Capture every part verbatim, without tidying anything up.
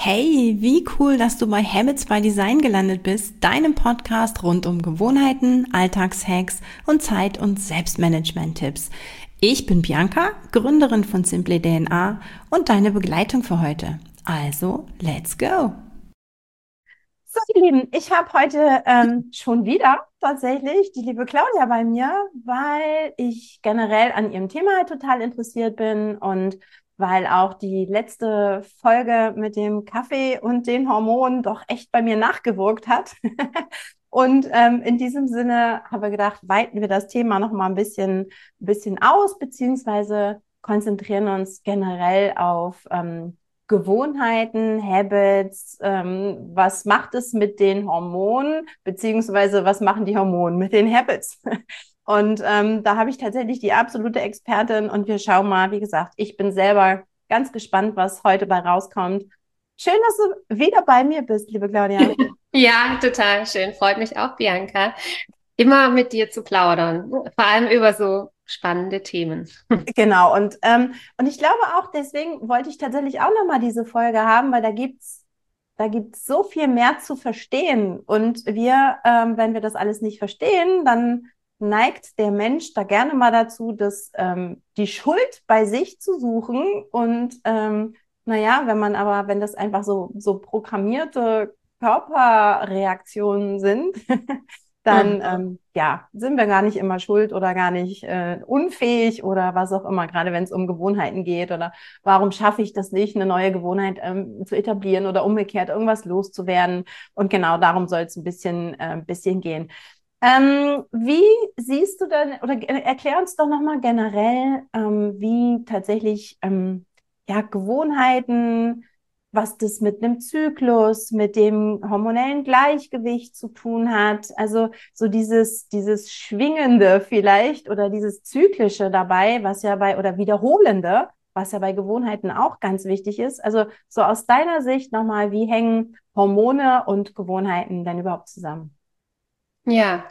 Hey, wie cool, dass du bei Habits by Design gelandet bist, deinem Podcast rund um Gewohnheiten, Alltagshacks und Zeit- und Selbstmanagement-Tipps. Ich bin Bianca, Gründerin von Simply D N A und deine Begleitung für heute. Also, let's go! So, ihr Lieben, ich habe heute ähm, schon wieder tatsächlich die liebe Claudia bei mir, weil ich generell an ihrem Thema halt total interessiert bin und weil auch die letzte Folge mit dem Kaffee und den Hormonen doch echt bei mir nachgewirkt hat. Und ähm, in diesem Sinne habe ich gedacht, weiten wir das Thema noch mal ein bisschen, bisschen aus, beziehungsweise konzentrieren uns generell auf ähm, Gewohnheiten, Habits, ähm, was macht es mit den Hormonen, beziehungsweise was machen die Hormone mit den Habits? Und ähm, da habe ich tatsächlich die absolute Expertin und wir schauen mal, wie gesagt, ich bin selber ganz gespannt, was heute bei rauskommt. Schön, dass du wieder bei mir bist, liebe Claudia. Ja, total schön. Freut mich auch, Bianca, immer mit dir zu plaudern. Vor allem über so spannende Themen. Genau, und, ähm, und ich glaube auch, deswegen wollte ich tatsächlich auch nochmal diese Folge haben, weil da gibt's, da gibt's so viel mehr zu verstehen. Und wir, ähm, wenn wir das alles nicht verstehen, dann neigt der Mensch da gerne mal dazu, dass ähm, die Schuld bei sich zu suchen. Und ähm, naja, wenn man aber, wenn das einfach so, so programmierte Körperreaktionen sind, dann Mhm. ähm, ja, sind wir gar nicht immer schuld oder gar nicht äh, unfähig oder was auch immer, gerade wenn es um Gewohnheiten geht oder warum schaffe ich das nicht, eine neue Gewohnheit ähm, zu etablieren oder umgekehrt irgendwas loszuwerden. Und genau darum soll es ein bisschen, äh, ein bisschen gehen. Ähm, wie siehst du denn, oder erklär uns doch nochmal generell, ähm, wie tatsächlich ähm, ja, Gewohnheiten, was das mit einem Zyklus, mit dem hormonellen Gleichgewicht zu tun hat. Also so dieses, dieses Schwingende vielleicht oder dieses Zyklische dabei, was ja bei, oder Wiederholende, was ja bei Gewohnheiten auch ganz wichtig ist. Also so aus deiner Sicht nochmal, wie hängen Hormone und Gewohnheiten denn überhaupt zusammen? Ja,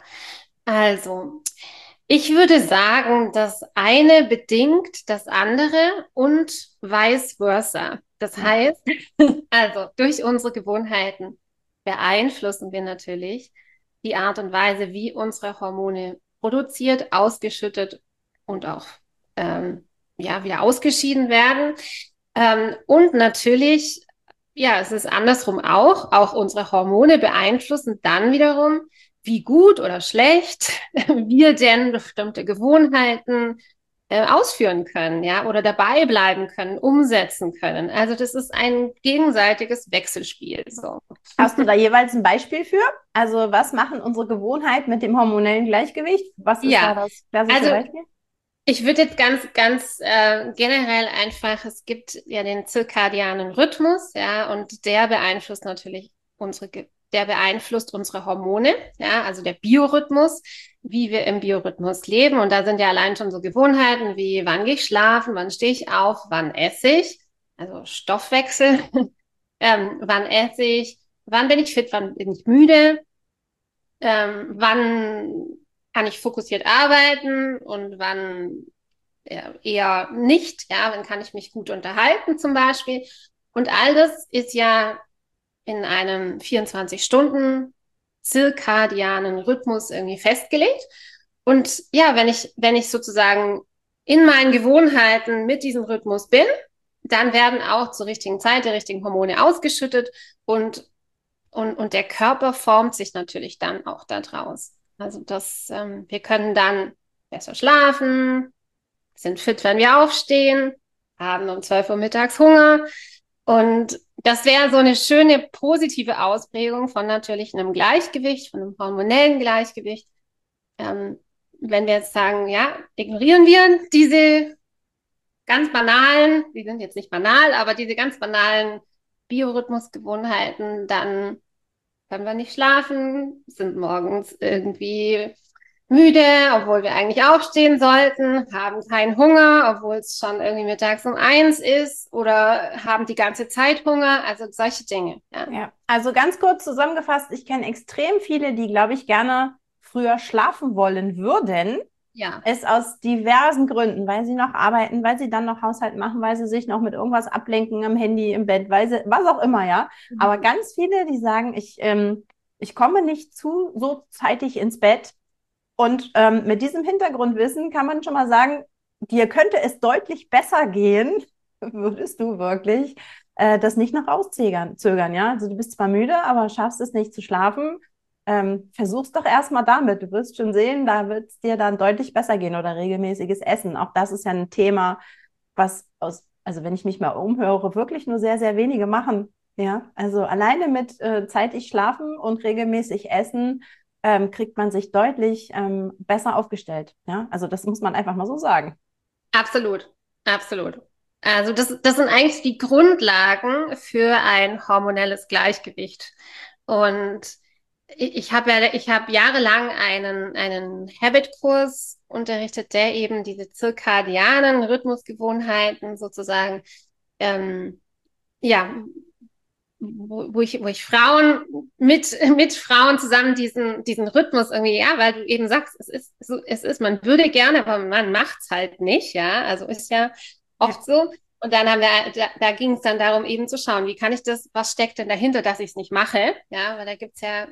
also ich würde sagen, das eine bedingt das andere und vice versa. Das Ja. heißt, also durch unsere Gewohnheiten beeinflussen wir natürlich die Art und Weise, wie unsere Hormone produziert, ausgeschüttet und auch ähm, ja, wieder ausgeschieden werden. Ähm, und natürlich, ja, es ist andersrum auch. Auch unsere Hormone beeinflussen dann wiederum, wie gut oder schlecht wir denn bestimmte Gewohnheiten äh, ausführen können, ja, oder dabei bleiben können, umsetzen können. Also das ist ein gegenseitiges Wechselspiel, so. Hast du da jeweils ein Beispiel für? Also was machen unsere Gewohnheiten mit dem hormonellen Gleichgewicht? Was ist da Ja, das klassische also Beispiel? ich würde jetzt ganz, ganz äh, generell einfach, es gibt ja den zirkadianen Rhythmus, ja, und der beeinflusst natürlich unsere, Ge- der beeinflusst unsere Hormone, ja, also der Biorhythmus, wie wir im Biorhythmus leben. Und da sind ja allein schon so Gewohnheiten wie, wann gehe ich schlafen, wann stehe ich auf, wann esse ich, also Stoffwechsel, ähm, wann esse ich, wann bin ich fit, wann bin ich müde, ähm, wann kann ich fokussiert arbeiten und wann äh, eher nicht, ja, wann kann ich mich gut unterhalten zum Beispiel. Und all das ist ja in einem vierundzwanzig Stunden zirkadianen Rhythmus irgendwie festgelegt. Und ja, wenn ich, wenn ich sozusagen in meinen Gewohnheiten mit diesem Rhythmus bin, dann werden auch zur richtigen Zeit die richtigen Hormone ausgeschüttet und, und, und der Körper formt sich natürlich dann auch daraus. Also das, ähm, wir können dann besser schlafen, sind fit, wenn wir aufstehen, haben um zwölf Uhr mittags Hunger. Und das wäre so eine schöne positive Ausprägung von natürlich einem Gleichgewicht, von einem hormonellen Gleichgewicht. Ähm, wenn wir jetzt sagen, ja, ignorieren wir diese ganz banalen, die sind jetzt nicht banal, aber diese ganz banalen Biorhythmusgewohnheiten, dann können wir nicht schlafen, sind morgens irgendwie müde, obwohl wir eigentlich aufstehen sollten, haben keinen Hunger, obwohl es schon irgendwie mittags um eins ist oder haben die ganze Zeit Hunger, also solche Dinge. Ja, Ja, also ganz kurz zusammengefasst, ich kenne extrem viele, die, glaube ich, gerne früher schlafen wollen würden, Ja. ist aus diversen Gründen, weil sie noch arbeiten, weil sie dann noch Haushalt machen, weil sie sich noch mit irgendwas ablenken am Handy, im Bett, weil sie, was auch immer, ja. Aber Mhm. ganz viele, die sagen, ich, ähm, ich komme nicht zu so zeitig ins Bett. Und ähm, mit diesem Hintergrundwissen kann man schon mal sagen, dir könnte es deutlich besser gehen, würdest du wirklich äh, das nicht noch rauszögern, zögern, ja? Also du bist zwar müde, aber schaffst es nicht zu schlafen. Ähm, versuch's doch erstmal damit. Du wirst schon sehen, da wird es dir dann deutlich besser gehen oder regelmäßiges Essen. Auch das ist ja ein Thema, was aus, also wenn ich mich mal umhöre, wirklich nur sehr, sehr wenige machen. Ja, also alleine mit äh, zeitig schlafen und regelmäßig essen ähm, kriegt man sich deutlich ähm, besser aufgestellt. Ja, also das muss man einfach mal so sagen. Absolut, absolut. Also das, das sind eigentlich die Grundlagen für ein hormonelles Gleichgewicht. Und ich, ich habe ja, ich habe jahrelang einen, einen Habit-Kurs unterrichtet, der eben diese zirkadianen Rhythmusgewohnheiten sozusagen, ähm, ja, wo, wo ich, wo ich Frauen mit, mit Frauen zusammen diesen, diesen Rhythmus irgendwie, ja, weil du eben sagst, es ist so, es ist, man würde gerne, aber man macht's halt nicht, ja. Also ist ja Ja. oft so. Und dann haben wir, da, da ging es dann darum, eben zu schauen, wie kann ich das, was steckt denn dahinter, dass ich es nicht mache? Ja, weil da gibt's ja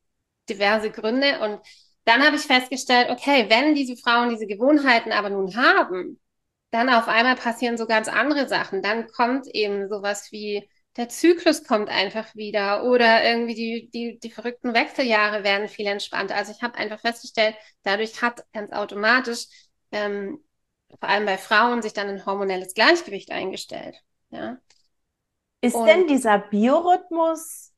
diverse Gründe. Und dann habe ich festgestellt, okay, wenn diese Frauen diese Gewohnheiten aber nun haben, dann auf einmal passieren so ganz andere Sachen. Dann kommt eben sowas wie der Zyklus kommt einfach wieder oder irgendwie die, die, die verrückten Wechseljahre werden viel entspannter. Also ich habe einfach festgestellt, dadurch hat ganz automatisch ähm, vor allem bei Frauen sich dann ein hormonelles Gleichgewicht eingestellt. Ja? Ist denn Und dieser Biorhythmus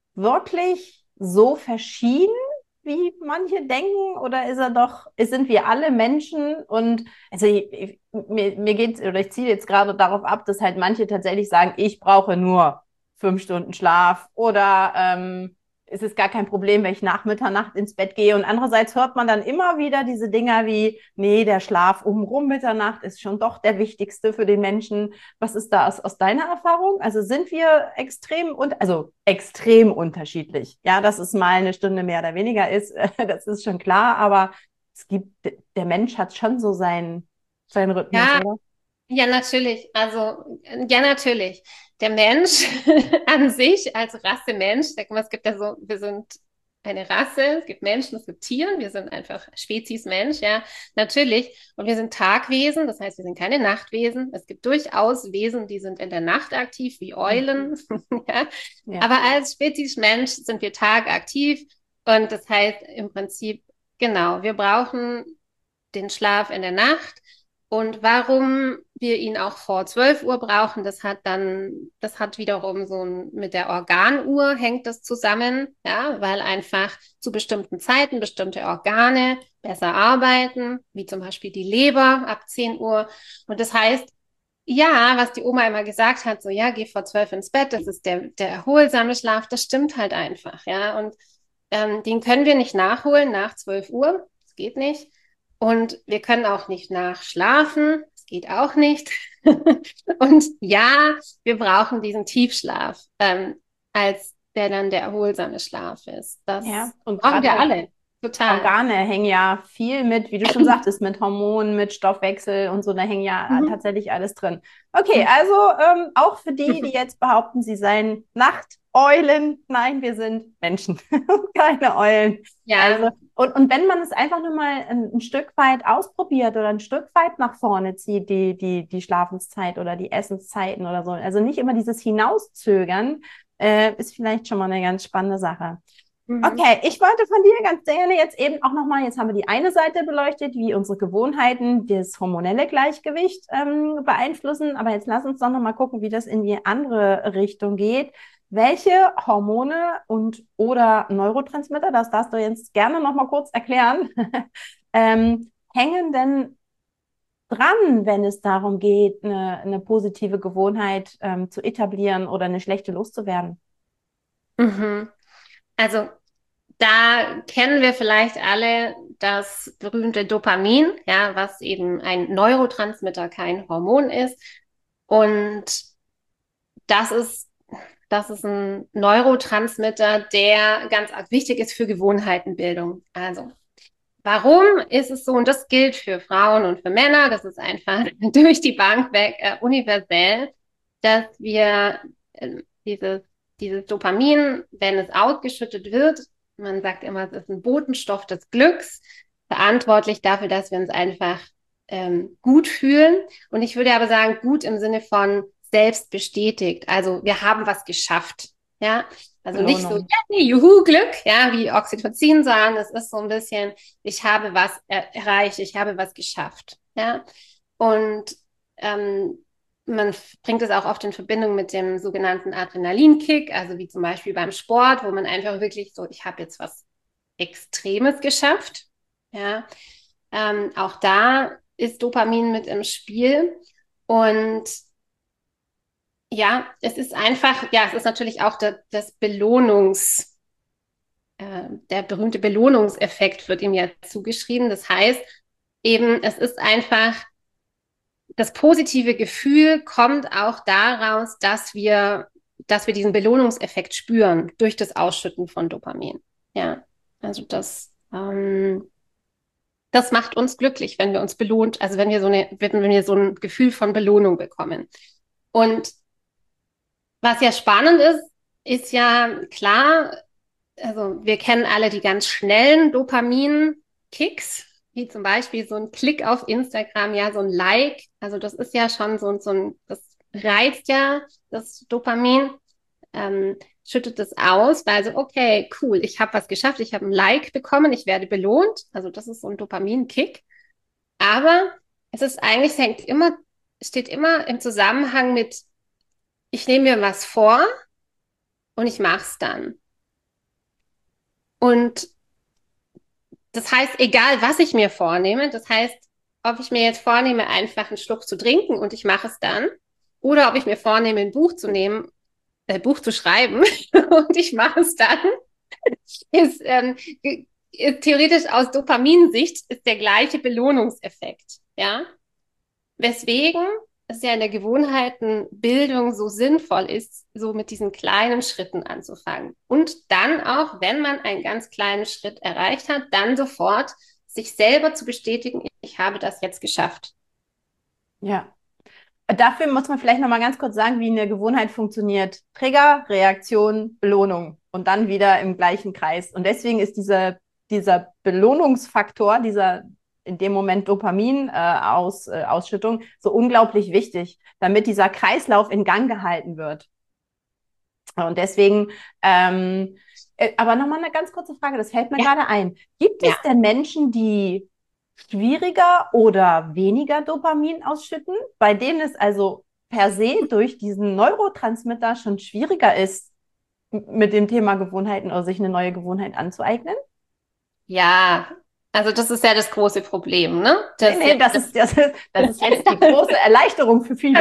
wirklich so verschieden, wie manche denken? Oder ist er doch, sind wir alle Menschen? Und also ich, ich, mir, mir geht's, oder ich ziehe jetzt gerade darauf ab, dass halt manche tatsächlich sagen, ich brauche nur fünf Stunden Schlaf oder ähm, es ist gar kein Problem, wenn ich nach Mitternacht ins Bett gehe. Und andererseits hört man dann immer wieder diese Dinger wie, nee, der Schlaf um rum Mitternacht ist schon doch der wichtigste für den Menschen. Was ist da aus, aus deiner Erfahrung? Also sind wir extrem und also extrem unterschiedlich. Ja, dass es mal eine Stunde mehr oder weniger ist, das ist schon klar, aber es gibt, der Mensch hat schon so seinen, seinen Rhythmus, ja, oder? ja, natürlich. Also, ja, natürlich. Der Mensch an sich als Rasse Mensch, sag mal, es gibt ja so, wir sind eine Rasse, es gibt Menschen, es gibt Tiere, wir sind einfach Spezies Mensch, ja, natürlich. Und wir sind Tagwesen, das heißt, wir sind keine Nachtwesen. Es gibt durchaus Wesen, die sind in der Nacht aktiv, wie Eulen, ja. Ja. Aber als Spezies Mensch sind wir tagaktiv. Und das heißt im Prinzip, genau, wir brauchen den Schlaf in der Nacht. Und warum wir ihn auch vor zwölf Uhr brauchen, das hat dann, das hat wiederum so ein, mit der Organuhr hängt das zusammen, ja, weil einfach zu bestimmten Zeiten bestimmte Organe besser arbeiten, wie zum Beispiel die Leber ab zehn Uhr. Und das heißt, ja, was die Oma immer gesagt hat, so, ja, geh vor zwölf ins Bett, das ist der, der erholsame Schlaf, das stimmt halt einfach, ja. Und ähm, den können wir nicht nachholen nach zwölf Uhr, das geht nicht. Und wir können auch nicht nachschlafen, das geht auch nicht. Und ja, wir brauchen diesen Tiefschlaf, ähm, als der dann der erholsame Schlaf ist. Ja, Das und brauchen gerade wir auch alle, total. Organe hängen ja viel mit, wie du schon sagtest, mit Hormonen, mit Stoffwechsel und so, da hängen ja Mhm. tatsächlich alles drin. Okay, Mhm. also ähm, auch für die, die jetzt behaupten, sie seien Nachteulen, nein, wir sind Menschen, keine Eulen. Also, Ja. und, und wenn man es einfach nur mal ein, ein Stück weit ausprobiert oder ein Stück weit nach vorne zieht, die, die, die Schlafenszeit oder die Essenszeiten oder so, also nicht immer dieses Hinauszögern, äh, ist vielleicht schon mal eine ganz spannende Sache. Mhm. Okay, ich wollte von dir ganz gerne jetzt eben auch nochmal, jetzt haben wir die eine Seite beleuchtet, wie unsere Gewohnheiten das hormonelle Gleichgewicht ähm, beeinflussen, aber jetzt lass uns doch nochmal gucken, wie das in die andere Richtung geht. Welche Hormone und oder Neurotransmitter, das darfst du jetzt gerne nochmal kurz erklären, ähm, hängen denn dran, wenn es darum geht, eine, eine positive Gewohnheit ähm, zu etablieren oder eine schlechte loszuwerden? Mhm. Also da kennen wir vielleicht alle das berühmte Dopamin, ja, was eben ein Neurotransmitter, kein Hormon ist. Und das ist, das ist ein Neurotransmitter, der ganz wichtig ist für Gewohnheitenbildung. Also warum ist es so, und das gilt für Frauen und für Männer, das ist einfach durch die Bank weg äh, universell, dass wir äh, dieses, dieses Dopamin, wenn es ausgeschüttet wird, man sagt immer, es ist ein Botenstoff des Glücks, verantwortlich dafür, dass wir uns einfach ähm, gut fühlen. Und ich würde aber sagen, gut im Sinne von selbst bestätigt. Also wir haben was geschafft. Ja, also nicht so, Belohnung. ja, nee, juhu, Glück, ja, wie Oxytocin sagen, es ist so ein bisschen, ich habe was er erreicht, ich habe was geschafft. Ja, und ähm, man bringt es auch oft in Verbindung mit dem sogenannten Adrenalinkick, also wie zum Beispiel beim Sport, wo man einfach wirklich so, ich habe jetzt was Extremes geschafft. Ja, ähm, auch da ist Dopamin mit im Spiel. Und ja, es ist einfach, ja, es ist natürlich auch der, das Belohnungs, äh, der berühmte Belohnungseffekt wird ihm ja zugeschrieben. Das heißt eben, es ist einfach, das positive Gefühl kommt auch daraus, dass wir, dass wir diesen Belohnungseffekt spüren durch das Ausschütten von Dopamin. Ja, also das, ähm, das macht uns glücklich, wenn wir uns belohnt, also wenn wir so eine, wenn wir so ein Gefühl von Belohnung bekommen. Und was ja spannend ist, ist ja klar, also wir kennen alle die ganz schnellen Dopamin-Kicks, wie zum Beispiel so ein Klick auf Instagram, ja, so ein Like. Also das ist ja schon so, so ein, das reizt ja das Dopamin, ähm, schüttet es aus, weil so, okay, cool, ich habe was geschafft, ich habe ein Like bekommen, ich werde belohnt. Also das ist so ein Dopamin-Kick. Aber es ist eigentlich, es hängt immer, steht immer im Zusammenhang mit, ich nehme mir was vor und ich mache es dann. Und das heißt, egal was ich mir vornehme, das heißt, ob ich mir jetzt vornehme, einfach einen Schluck zu trinken und ich mache es dann, oder ob ich mir vornehme, ein Buch zu nehmen, ein Buch zu schreiben und ich mache es dann, ist, ähm, ist theoretisch aus Dopaminsicht ist der gleiche Belohnungseffekt, ja. Weswegen es ja in der Gewohnheitenbildung so sinnvoll ist, so mit diesen kleinen Schritten anzufangen. Und dann auch, wenn man einen ganz kleinen Schritt erreicht hat, dann sofort sich selber zu bestätigen, ich habe das jetzt geschafft. Ja. Dafür muss man vielleicht noch mal ganz kurz sagen, wie eine Gewohnheit funktioniert. Trigger, Reaktion, Belohnung und dann wieder im gleichen Kreis. Und deswegen ist dieser, dieser Belohnungsfaktor, dieser in dem Moment Dopamin äh, aus, äh, Ausschüttung so unglaublich wichtig, damit dieser Kreislauf in Gang gehalten wird. Und deswegen, ähm, äh, aber nochmal eine ganz kurze Frage, das fällt mir Ja. gerade ein. Gibt es Ja. denn Menschen, die schwieriger oder weniger Dopamin ausschütten, bei denen es also per se durch diesen Neurotransmitter schon schwieriger ist, mit dem Thema Gewohnheiten oder sich eine neue Gewohnheit anzueignen? Ja, also das ist ja das große Problem, ne? Das, Nee, nee, das ist, das ist, das ist jetzt die große Erleichterung für viele.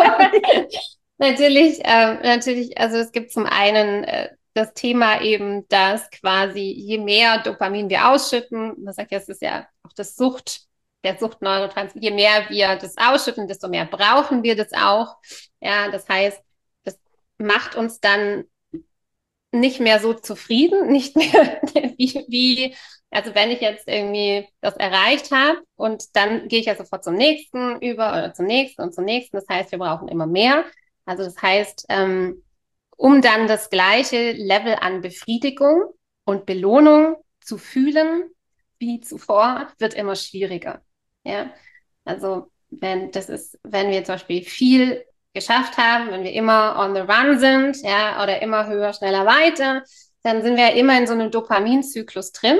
Natürlich, ähm, natürlich, also es gibt zum einen äh, das Thema eben, dass quasi je mehr Dopamin wir ausschütten, man sagt ja, es ist ja auch das Sucht, der Suchtneurotransmitter, je mehr wir das ausschütten, desto mehr brauchen wir das auch. Ja, das heißt, das macht uns dann nicht mehr so zufrieden, nicht mehr wie, wie, also wenn ich jetzt irgendwie das erreicht habe und dann gehe ich ja sofort zum nächsten über oder zum nächsten und zum nächsten. Das heißt, wir brauchen immer mehr. Also das heißt, ähm, um dann das gleiche Level an Befriedigung und Belohnung zu fühlen wie zuvor, wird immer schwieriger. Ja, also wenn das ist, wenn wir zum Beispiel viel geschafft haben, wenn wir immer on the run sind, ja, oder immer höher, schneller, weiter, dann sind wir ja immer in so einem Dopaminzyklus drin.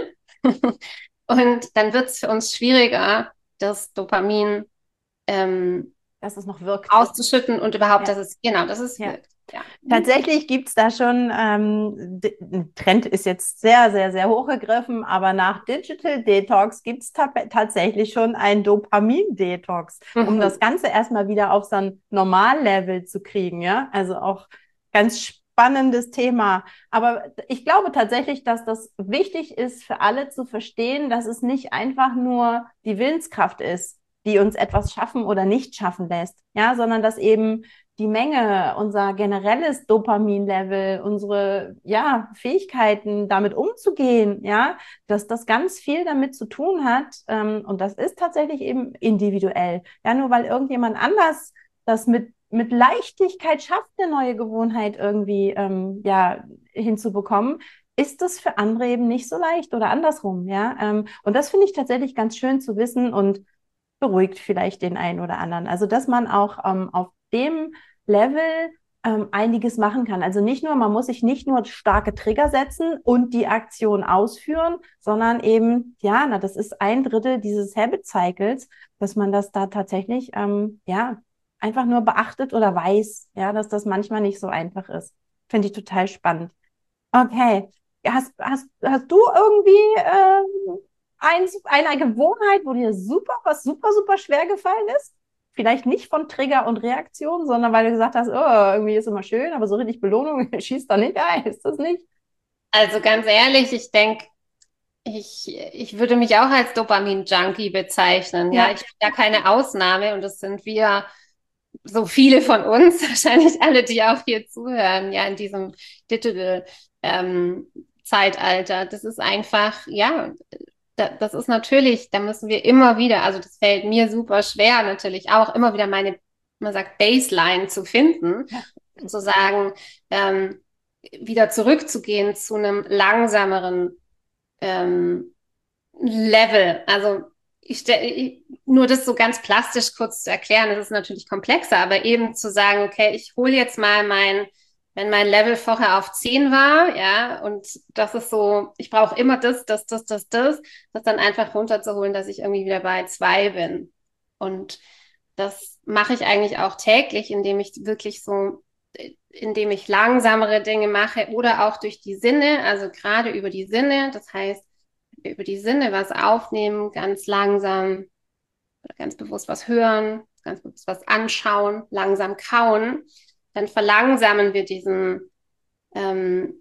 Und dann wird es für uns schwieriger, das Dopamin ähm, dass es noch wirkt. auszuschütten und überhaupt, Ja. dass es, genau, dass es Ja. wirkt. Ja. Tatsächlich gibt es da schon, ähm, ein Trend ist jetzt sehr, sehr, sehr hochgegriffen, aber nach Digital Detox gibt es ta tatsächlich schon einen Dopamin-Detox, um Mhm. das Ganze erstmal wieder auf so ein Normallevel zu kriegen, ja. Also auch ganz spannendes Thema. Aber ich glaube tatsächlich, dass das wichtig ist für alle zu verstehen, dass es nicht einfach nur die Willenskraft ist, die uns etwas schaffen oder nicht schaffen lässt, ja, sondern dass eben die Menge, unser generelles Dopaminlevel, unsere, ja, Fähigkeiten, damit umzugehen, ja, dass das ganz viel damit zu tun hat. Ähm, und das ist tatsächlich eben individuell. Ja, nur weil irgendjemand anders das mit, mit Leichtigkeit schafft, eine neue Gewohnheit irgendwie, ähm, ja, hinzubekommen, ist das für andere eben nicht so leicht oder andersrum, ja. Ähm, und das finde ich tatsächlich ganz schön zu wissen und beruhigt vielleicht den einen oder anderen. Also, dass man auch ähm, auf dem Level ähm, einiges machen kann. Also nicht nur, man muss sich nicht nur starke Trigger setzen und die Aktion ausführen, sondern eben, ja, na, das ist ein Drittel dieses Habit Cycles, dass man das da tatsächlich, ähm, ja, einfach nur beachtet oder weiß, ja, dass das manchmal nicht so einfach ist. Finde ich total spannend. Okay. Hast, hast, hast du irgendwie ähm, eins, eine Gewohnheit, wo dir super, was super, super schwer gefallen ist? Vielleicht nicht von Trigger und Reaktion, sondern weil du gesagt hast, oh, irgendwie ist immer schön, aber so richtig Belohnung schießt da nicht ein, ist das nicht? Also ganz ehrlich, ich denke, ich, ich würde mich auch als Dopamin-Junkie bezeichnen. Ja, Ja, ich bin ja keine Ausnahme und das sind wir, so viele von uns, wahrscheinlich alle, die auch hier zuhören, ja, in diesem Digital ähm, Zeitalter. Das ist einfach, ja, da, das ist natürlich, da müssen wir immer wieder, also das fällt mir super schwer, natürlich auch immer wieder meine, man sagt, Baseline zu finden, ja, zu sagen, ähm, wieder zurückzugehen zu einem langsameren ähm, Level. Also ich, stell- nur das so ganz plastisch kurz zu erklären, das ist natürlich komplexer, aber eben zu sagen, okay, ich hole jetzt mal mein, wenn mein Level vorher auf zehn war, ja, und das ist so, ich brauche immer das, das, das, das, das, das dann einfach runterzuholen, dass ich irgendwie wieder bei zwei bin. Und das mache ich eigentlich auch täglich, indem ich wirklich so, indem ich langsamere Dinge mache oder auch durch die Sinne, also gerade über die Sinne, das heißt, über die Sinne was aufnehmen, ganz langsam, ganz bewusst was hören, ganz bewusst was anschauen, langsam kauen, dann verlangsamen wir diesen, ähm,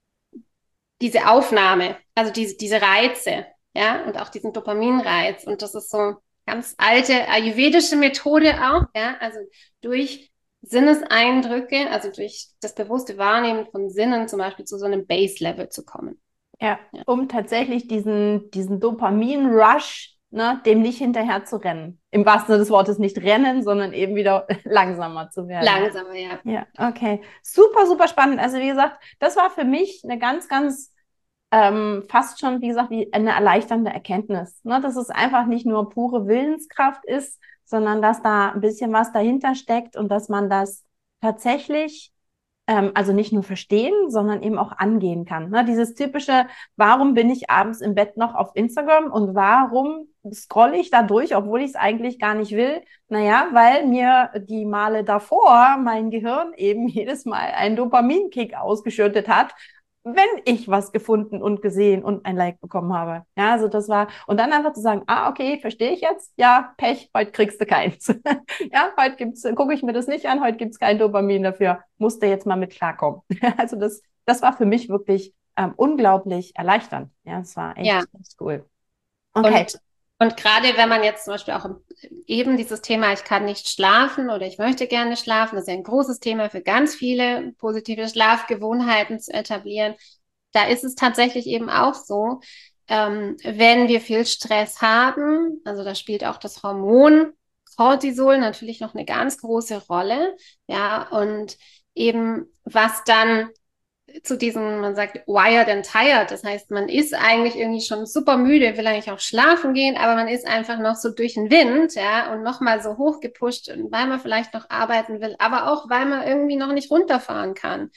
diese Aufnahme, also diese, diese Reize, ja, und auch diesen Dopaminreiz. Und das ist so ganz alte ayurvedische Methode auch, ja, also durch Sinneseindrücke, also durch das bewusste Wahrnehmen von Sinnen zum Beispiel zu so einem Base-Level zu kommen. ja, Ja. um tatsächlich diesen, diesen Dopamin-Rush, ne, dem nicht hinterher zu rennen. Im wahrsten Sinne des Wortes nicht rennen, sondern eben wieder langsamer zu werden. Langsamer, ja. Ja, okay. Super, super spannend. Also wie gesagt, das war für mich eine ganz, ganz ähm, fast schon, wie gesagt, wie eine erleichternde Erkenntnis. Ne? Dass es einfach nicht nur pure Willenskraft ist, sondern dass da ein bisschen was dahinter steckt und dass man das tatsächlich ähm, also nicht nur verstehen, sondern eben auch angehen kann. Ne? Dieses typische, warum bin ich abends im Bett noch auf Instagram und warum scrolle ich da durch, obwohl ich es eigentlich gar nicht will? Naja, weil mir die Male davor mein Gehirn eben jedes Mal einen Dopaminkick ausgeschüttet hat, wenn ich was gefunden und gesehen und ein Like bekommen habe. Ja, also das war, und dann einfach zu sagen, ah, okay, verstehe ich jetzt, ja, Pech, heute kriegst du keins. Ja, heute gibt's, gucke ich mir das nicht an, heute gibt's kein Dopamin dafür, musste jetzt mal mit klarkommen. Also das, das war für mich wirklich ähm, unglaublich erleichternd. Ja, das war echt, Ja. echt cool. Okay. Und, und gerade wenn man jetzt zum Beispiel auch eben dieses Thema, ich kann nicht schlafen oder ich möchte gerne schlafen, das ist ja ein großes Thema für ganz viele, positive Schlafgewohnheiten zu etablieren. Da ist es tatsächlich eben auch so, ähm, wenn wir viel Stress haben, also da spielt auch das Hormon Cortisol natürlich noch eine ganz große Rolle, ja, und eben was dann zu diesem, man sagt, wired and tired. Das heißt, man ist eigentlich irgendwie schon super müde, will eigentlich auch schlafen gehen, aber man ist einfach noch so durch den Wind, ja, und nochmal so hochgepusht, weil man vielleicht noch arbeiten will, aber auch, weil man irgendwie noch nicht runterfahren kann.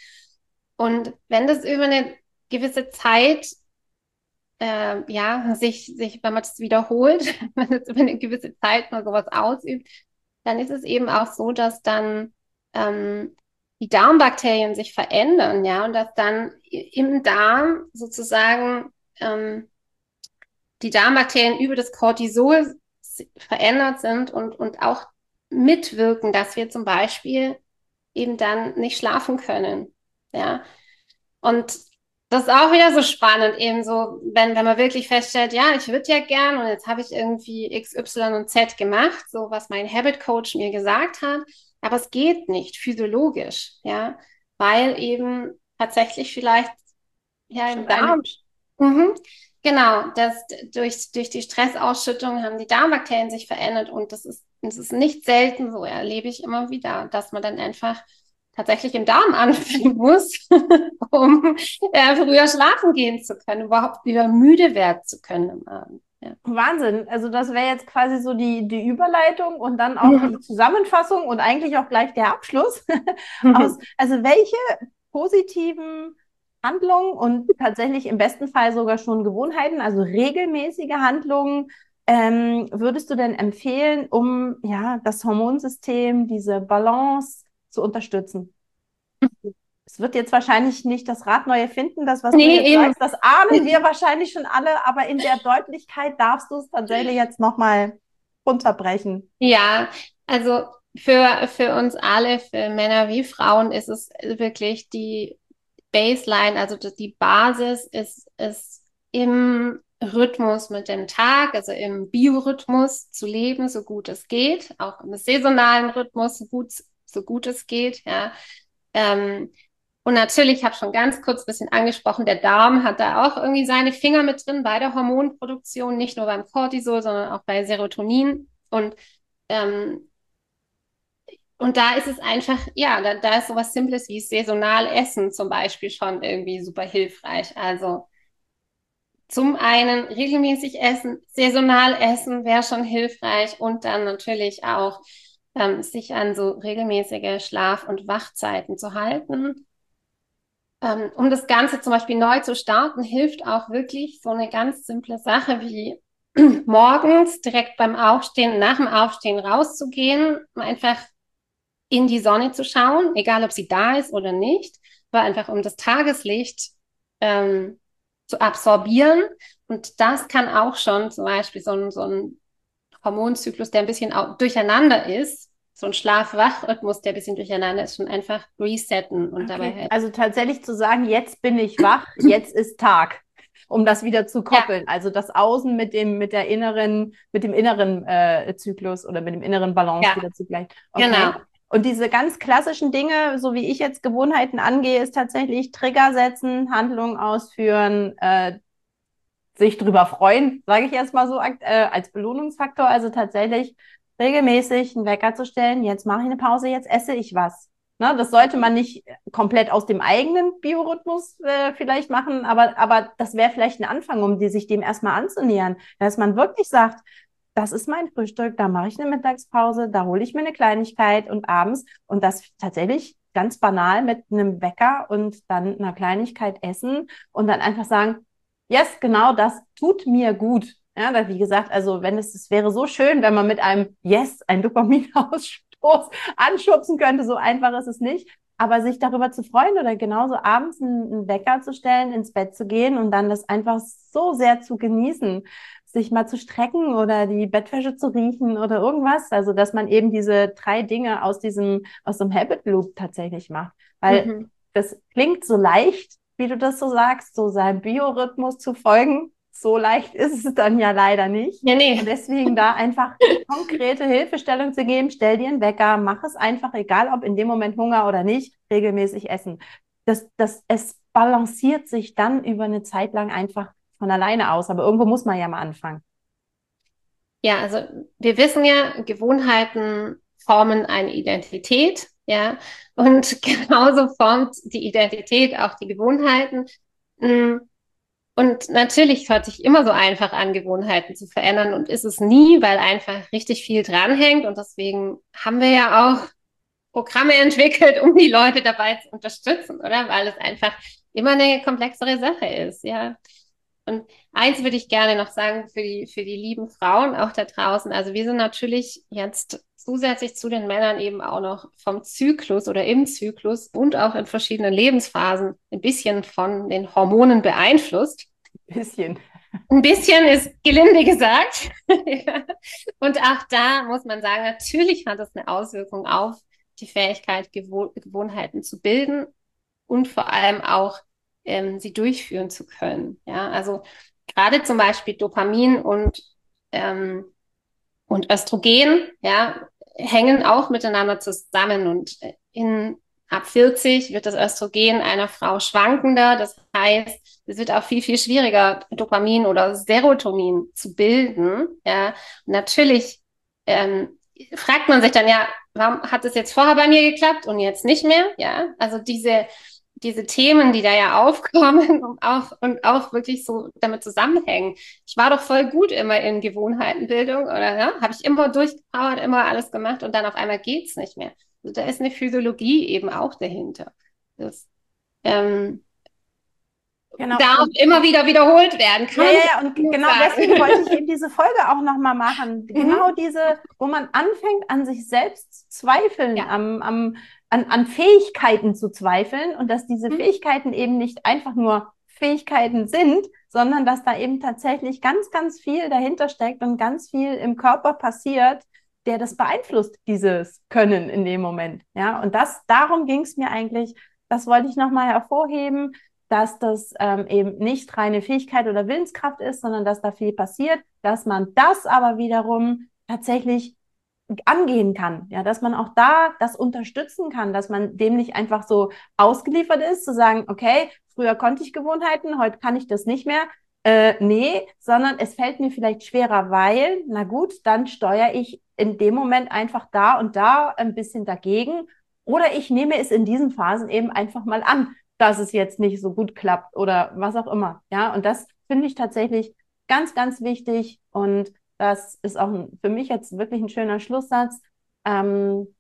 Und wenn das über eine gewisse Zeit, äh, ja, sich, sich, wenn man das wiederholt, wenn es über eine gewisse Zeit mal sowas ausübt, dann ist es eben auch so, dass dann ähm, die Darmbakterien sich verändern, ja, und dass dann im Darm sozusagen ähm, die Darmbakterien über das Cortisol verändert sind und, und auch mitwirken, dass wir zum Beispiel eben dann nicht schlafen können, ja. Und Das ist auch wieder so spannend, eben so, wenn, wenn man wirklich feststellt, ja, ich würde ja gern und jetzt habe ich irgendwie X, Y und Z gemacht, so was mein Habit Coach mir gesagt hat, aber es geht nicht physiologisch, ja, weil eben tatsächlich vielleicht ja im Schon eine. Darm, mhm, genau, das durch, durch die Stressausschüttung haben die Darmbakterien sich verändert und das ist, das ist nicht selten so, erlebe ich immer wieder, dass man dann einfach tatsächlich im Darm anfangen muss, um äh, früher schlafen gehen zu können, überhaupt wieder müde werden zu können im Abend. Ja. Wahnsinn. Also das wäre jetzt quasi so die, die Überleitung und dann auch die Mhm. Zusammenfassung und eigentlich auch gleich der Abschluss aus, also welche positiven Handlungen und tatsächlich im besten Fall sogar schon Gewohnheiten, also regelmäßige Handlungen, ähm, würdest du denn empfehlen, um ja das Hormonsystem, diese Balance zu unterstützen? Es wird jetzt wahrscheinlich nicht das Rad neu erfinden, das, was du Nee, jetzt eben. sagst, das ahnen wir wahrscheinlich schon alle, aber in der Deutlichkeit darfst du es tatsächlich jetzt nochmal runterbrechen. Ja, also für, für uns alle, für Männer wie Frauen, ist es wirklich die Baseline, also die Basis ist, ist im Rhythmus mit dem Tag, also im Biorhythmus zu leben, so gut es geht, auch im saisonalen Rhythmus, so gut, so gut es geht, ja. Ähm, und natürlich, ich habe schon ganz kurz ein bisschen angesprochen, der Darm hat da auch irgendwie seine Finger mit drin bei der Hormonproduktion, nicht nur beim Cortisol, sondern auch bei Serotonin. Und ähm, und da ist es einfach, ja, da, da ist sowas Simples wie saisonal Essen zum Beispiel schon irgendwie super hilfreich. Also zum einen regelmäßig essen, saisonal essen wäre schon hilfreich und dann natürlich auch ähm, sich an so regelmäßige Schlaf- und Wachzeiten zu halten. Ähm, um das Ganze zum Beispiel neu zu starten, hilft auch wirklich so eine ganz simple Sache wie morgens direkt beim Aufstehen, nach dem Aufstehen rauszugehen, einfach in die Sonne zu schauen, egal ob sie da ist oder nicht, aber einfach um das Tageslicht ähm, zu absorbieren. Und das kann auch schon zum Beispiel so ein, so ein Hormonzyklus, der ein bisschen auch durcheinander ist, so ein Schlaf-Wach-Rhythmus, der ein bisschen durcheinander ist, schon einfach resetten und dabei Okay, helfen. also tatsächlich zu sagen, jetzt bin ich wach, jetzt ist Tag, um das wieder zu Ja, koppeln. Also das Außen mit dem, mit der inneren, mit dem inneren äh, Zyklus oder mit dem inneren Balance ja, wieder zugleich. Okay. genau. Und diese ganz klassischen Dinge, so wie ich jetzt Gewohnheiten angehe, ist tatsächlich Trigger setzen, Handlungen ausführen, äh, sich drüber freuen, sage ich erst mal so, äh, als Belohnungsfaktor. Also tatsächlich regelmäßig einen Wecker zu stellen, jetzt mache ich eine Pause, jetzt esse ich was. Ne, das sollte man nicht komplett aus dem eigenen Biorhythmus äh, vielleicht machen, aber, aber das wäre vielleicht ein Anfang, um die, sich dem erstmal anzunähern, dass man wirklich sagt, das ist mein Frühstück, da mache ich eine Mittagspause, da hole ich mir eine Kleinigkeit und abends und das tatsächlich ganz banal mit einem Wecker und dann einer Kleinigkeit essen und dann einfach sagen, yes, genau das tut mir gut. Ja, weil, wie gesagt, also wenn es, es wäre so schön, wenn man mit einem Yes einen Dopaminausstoß anschubsen könnte, so einfach ist es nicht. Aber sich darüber zu freuen oder genauso abends einen, einen Wecker zu stellen, ins Bett zu gehen und dann das einfach so sehr zu genießen, sich mal zu strecken oder die Bettwäsche zu riechen oder irgendwas. Also, dass man eben diese drei Dinge aus diesem, aus so einem Habit Loop tatsächlich macht. Weil Mhm. das klingt so leicht, wie du das so sagst, so seinem Biorhythmus zu folgen. So leicht ist es dann ja leider nicht. Ja, Und nee. deswegen da einfach konkrete Hilfestellung zu geben, stell dir einen Wecker, mach es einfach, egal ob in dem Moment Hunger oder nicht, regelmäßig essen. Das, das, es balanciert sich dann über eine Zeit lang einfach von alleine aus. Aber irgendwo muss man ja mal anfangen. Ja, also wir wissen ja, Gewohnheiten formen eine Identität, ja, und genauso formt die Identität auch die Gewohnheiten. Mm, Und natürlich hört sich immer so einfach an, Gewohnheiten zu verändern und ist es nie, weil einfach richtig viel dranhängt und deswegen haben wir ja auch Programme entwickelt, um die Leute dabei zu unterstützen, oder? Weil es einfach immer eine komplexere Sache ist, ja. Und eins würde ich gerne noch sagen für die, für die lieben Frauen auch da draußen. Also wir sind natürlich jetzt zusätzlich zu den Männern eben auch noch vom Zyklus oder im Zyklus und auch in verschiedenen Lebensphasen ein bisschen von den Hormonen beeinflusst. Bisschen. Ein bisschen ist gelinde gesagt. Und auch da muss man sagen, natürlich hat das eine Auswirkung auf die Fähigkeit, Gewoh Gewohnheiten zu bilden und vor allem auch ähm, sie durchführen zu können. Ja, also gerade zum Beispiel Dopamin und, ähm, und Östrogen, ja, hängen auch miteinander zusammen und in ab vierzig wird das Östrogen einer Frau schwankender. Das heißt, es wird auch viel, viel schwieriger, Dopamin oder Serotonin zu bilden. Ja, und natürlich ähm, fragt man sich dann ja, warum hat es jetzt vorher bei mir geklappt und jetzt nicht mehr? Ja, also diese diese Themen, die da ja aufkommen und auch, und auch wirklich so damit zusammenhängen. Ich war doch voll gut immer in Gewohnheitenbildung oder ja, habe ich immer durchgepowert, immer alles gemacht und dann auf einmal geht's nicht mehr. Also da ist eine Physiologie eben auch dahinter. Das ähm, Genau. darf Und immer wieder wiederholt werden, kann ja, man ja, nicht ja, und genug genau deswegen wollte ich sagen. eben diese Folge auch nochmal machen. Genau Mhm. diese, wo man anfängt, an sich selbst zu zweifeln, Ja. am, am, an, an Fähigkeiten zu zweifeln und dass diese Mhm. Fähigkeiten eben nicht einfach nur Fähigkeiten sind, sondern dass da eben tatsächlich ganz, ganz viel dahinter steckt und ganz viel im Körper passiert, der das beeinflusst, dieses Können in dem Moment. Ja, und das, darum ging es mir eigentlich, das wollte ich nochmal hervorheben, dass das ähm, eben nicht reine Fähigkeit oder Willenskraft ist, sondern dass da viel passiert, dass man das aber wiederum tatsächlich angehen kann, ja, dass man auch da das unterstützen kann, dass man dem nicht einfach so ausgeliefert ist, zu sagen, okay, früher konnte ich Gewohnheiten, heute kann ich das nicht mehr. Äh, nee, sondern es fällt mir vielleicht schwerer, weil, na gut, dann steuere ich in dem Moment einfach da und da ein bisschen dagegen oder ich nehme es in diesen Phasen eben einfach mal an, dass es jetzt nicht so gut klappt oder was auch immer. Ja, und das finde ich tatsächlich ganz, ganz wichtig. Und das ist auch für mich jetzt wirklich ein schöner Schlusssatz. Ähm,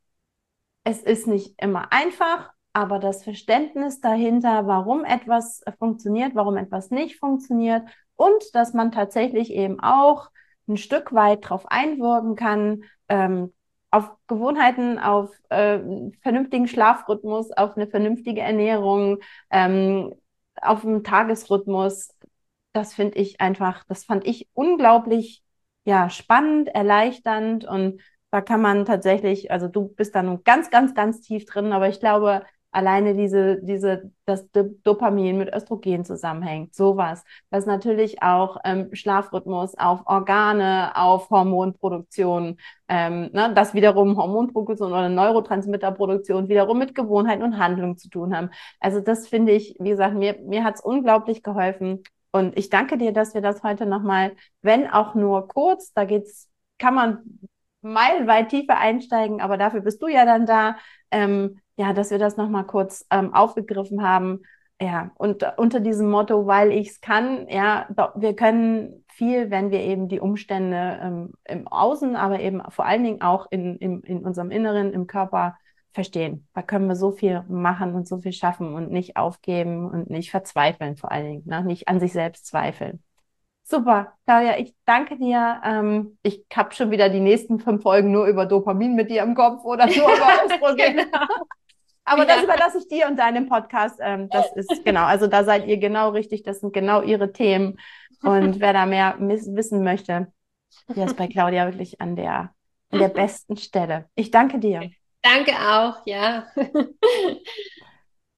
es ist nicht immer einfach, aber das Verständnis dahinter, warum etwas funktioniert, warum etwas nicht funktioniert und dass man tatsächlich eben auch ein Stück weit darauf einwirken kann, ähm, auf Gewohnheiten, auf äh, vernünftigen Schlafrhythmus, auf eine vernünftige Ernährung, ähm, auf einen Tagesrhythmus. Das finde ich einfach, das fand ich unglaublich, ja, spannend, erleichternd und da kann man tatsächlich, also du bist da nun ganz, ganz, ganz tief drin, aber ich glaube, alleine diese, diese, dass Dopamin mit Östrogen zusammenhängt, sowas, dass natürlich auch ähm, Schlafrhythmus auf Organe, auf Hormonproduktion, ähm, ne, das wiederum Hormonproduktion oder Neurotransmitterproduktion wiederum mit Gewohnheiten und Handlung zu tun haben. Also das finde ich, wie gesagt, mir, mir hat es unglaublich geholfen. Und ich danke dir, dass wir das heute nochmal, wenn auch nur kurz, da geht's, kann man meilenweit tiefer einsteigen, aber dafür bist du ja dann da, ähm, ja, dass wir das nochmal kurz ähm, aufgegriffen haben. Ja, und unter diesem Motto, weil ich es kann, ja, wir können viel, wenn wir eben die Umstände ähm, im Außen, aber eben vor allen Dingen auch in, in, in unserem Inneren, im Körper verstehen. Da können wir so viel machen und so viel schaffen und nicht aufgeben und nicht verzweifeln, vor allen Dingen, ne? Nicht an sich selbst zweifeln. Super, Claudia, ich danke dir. Ähm, ich habe schon wieder die nächsten fünf Folgen nur über Dopamin mit dir im Kopf oder nur über Östrogen. Genau. Aber das Ja. überlasse ich dir und deinem Podcast. Ähm, das ist genau, also da seid ihr genau richtig. Das sind genau ihre Themen. Und wer da mehr wissen möchte, der ist bei Claudia wirklich an der, an der besten Stelle. Ich danke dir. Danke auch, ja.